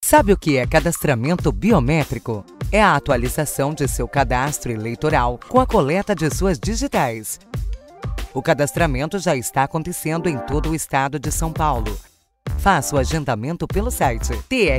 Sabe o que é cadastramento biométrico? É a atualização de seu cadastro eleitoral com a coleta de suas digitais. O cadastramento já está acontecendo em todo o estado de São Paulo. Faça o agendamento pelo site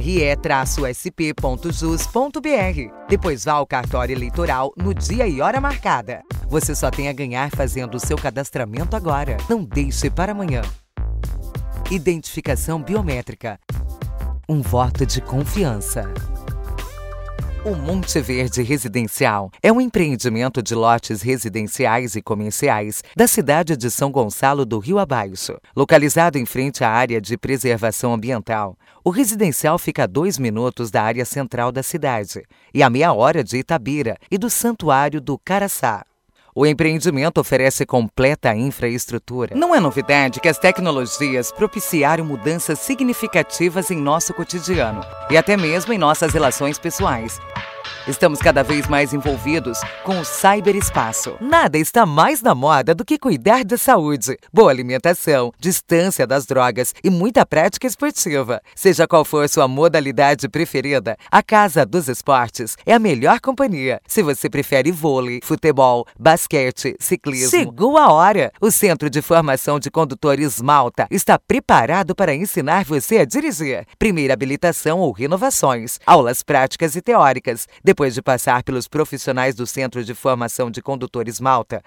tre-sp.jus.br. Depois vá ao cartório eleitoral no dia e hora marcada. Você só tem a ganhar fazendo o seu cadastramento agora. Não deixe para amanhã. Identificação biométrica. Um voto de confiança. O Monte Verde Residencial é um empreendimento de lotes residenciais e comerciais da cidade de São Gonçalo do Rio Abaixo. Localizado em frente à área de preservação ambiental, o residencial fica a 2 minutos da área central da cidade e a meia hora de Itabira e do Santuário do Caraçá. O empreendimento oferece completa infraestrutura. Não é novidade que as tecnologias propiciaram mudanças significativas em nosso cotidiano e até mesmo em nossas relações pessoais. Estamos cada vez mais envolvidos com o cyberespaço. Nada está mais na moda do que cuidar da saúde, boa alimentação, distância das drogas e muita prática esportiva. Seja qual for sua modalidade preferida, a Casa dos Esportes é a melhor companhia. Se você prefere vôlei, futebol, basquete, ciclismo, chegou a hora! O Centro de Formação de Condutores Malta está preparado para ensinar você a dirigir. Primeira habilitação ou renovações, aulas práticas e teóricas. Depois de passar pelos profissionais do Centro de Formação de Condutores Malta,